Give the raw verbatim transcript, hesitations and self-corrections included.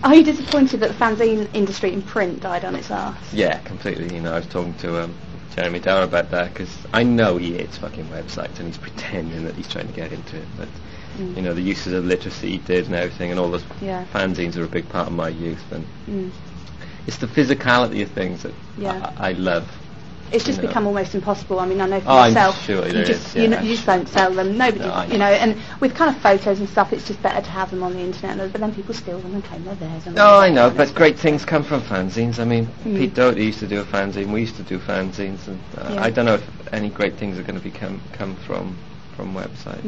Are you disappointed that the fanzine industry in print died on its arse? Yeah, completely. You know, I was talking to um, Jeremy Down about that, because I know he hates fucking websites and he's pretending that he's trying to get into it, but mm. you know, the uses of literacy he did and everything, and all those yeah. fanzines are a big part of my youth, and mm. it's the physicality of things that yeah. I, I love. It's just know. become almost impossible. I mean, I know for oh, yourself, I'm sure you just is, you, yeah, know, you just don't sell them. Nobody, no, you know, and with kind of photos and stuff, it's just better to have them on the internet. But then people steal them and claim they're theirs. And no, I know, but great things come from fanzines. I mean, mm. Pete Doherty used to do a fanzine. We used to do fanzines, and uh, yeah. I don't know if any great things are going to become come from from websites.